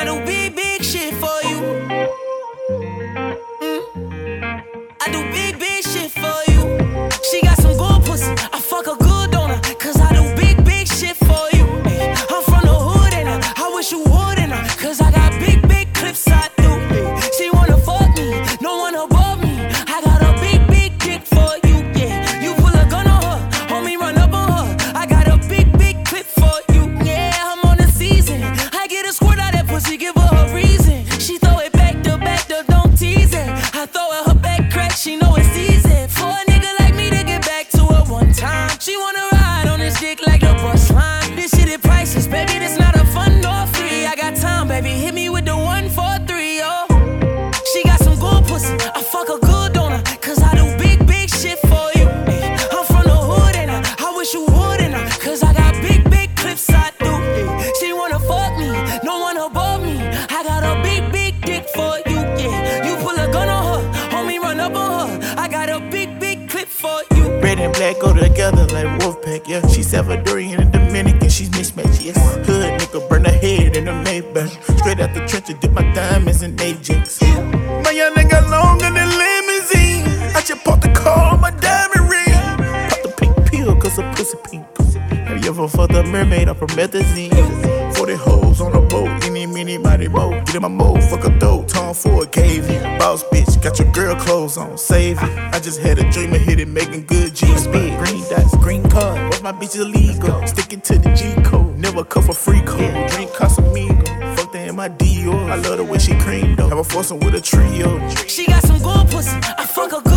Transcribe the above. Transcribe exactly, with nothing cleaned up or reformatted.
I do big, big shit for you. Mm. I do big, big shit for you. She got some good pussy, I fuck her good on her, cause I do big, big shit for you. Ay, I'm from the hood and I, I wish you would and I, cause I got big, big clips I do. Ay, she wanna fuck me, no one above me. I got a big, big dick for you, yeah. You pull a gun on her, homie run up on her. I got a big, big clip for you, yeah. I'm on the season, I get a squirt out that pussy, give her a reason. She throw it back to back to, don't tease it. I throw it her back crack, she know it's easy. For a nigga like me to get back to her one time. She wanna ride on this dick like the bus line. This shit is priceless, baby, this not a fun nor free. I got time, baby, hit me with the one, four, three, oh. She got some good pussy, I fuck her good on her, cause I do big, big shit for you. Ay, I'm from the hood and I, I wish you would and I, cause I got big, big clips I do. Ay, she wanna fuck me, no one above me. I got a big, big dick for you, yeah. You pull a gun on her, homie run up on her. I got a big, big clip for you. Red and black go together like Wolfpack, yeah. She's Salvadorian and Dominican, she's mismatched, yes. Hood nigga burn her head in a Maybach. Straight out the trenches, dip my diamonds in Ajax. My young nigga longer than limousine. I just bought the car on my diamond ring. Pop the pink pill cause her pussy pink. Have you ever fucked a mermaid off promethazine? forty hoes on a boat, any, mini, mighty mo. Get in my mode, fuck a dope, Tom Ford cave in. Boss bitch, got your girl clothes on, save it. I just had a dream of hitting, making good G's. Speed, green dots, green card. What's my bitch illegal? Sticking to the G code, never cuff a free code. Drink Casamigo, fuck that in my Dior. I love the way she cream though. Have a foursome with a trio. She got some good pussy, I fuck her good.